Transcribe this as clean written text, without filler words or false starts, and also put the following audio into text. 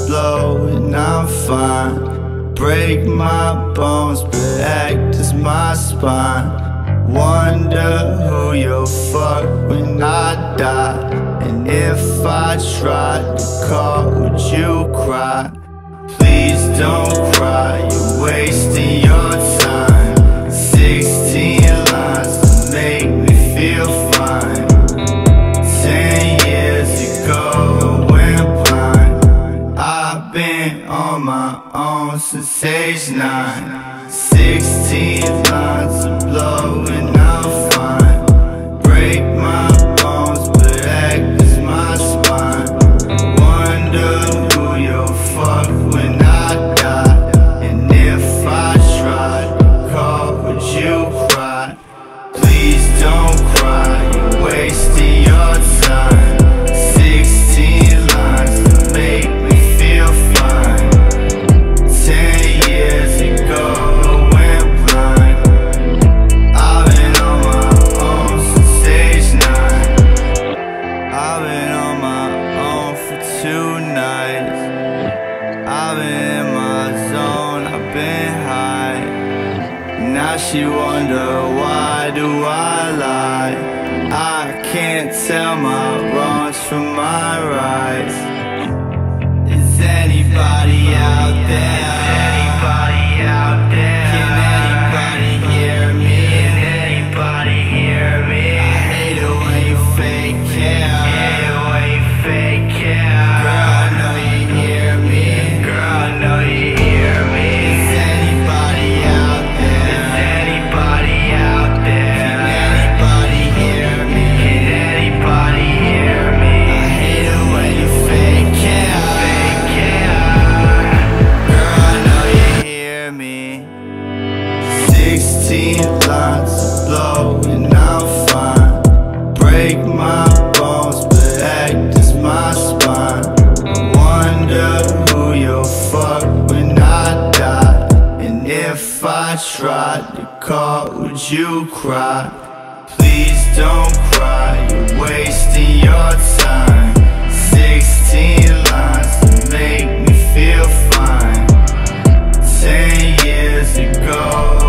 blow and I'm fine. Break my bones but act as my spine. Wonder who you'll fuck when I die. And if I tried to call, would you cry? Please don't cry, you're wasting your time. 16 lines to make me feel fine. 10 years ago I went blind. I've been on my own since age 9. 16 lines to blow and I'm fine. Break my bones but act as my spine. Wonder who you'll fuck when I die. And if I tried to call, would you cry? Please don't cry, you're wasting your time. 16 lines to make me feel fine. 10 years ago I went blind. I've been on my own since age 9. I've been on my own for 2 nights. I've been in my zone, I've been high. Now she wonder, why do I lie? I can't tell my wrongs from my rights. Is anybody out there? Anybody out there? Can anybody hear me? Can anybody hear me? I hate it when you fake care. I hate it when you fake care. Girl, I know you hear me. Girl, I know you hear me. Is anybody out there? Is anybody out there? Can anybody hear me? Can anybody hear me? I hate it when you fake care. Fake care. Girl, I know you hear me. 16 lines to blow and I'm fine. Break my bones but act as my spine. Wonder who you'll fuck when I die. And if I tried to call, would you cry? Please don't cry, you're wasting your time. 16 lines to make me feel fine. 10 years ago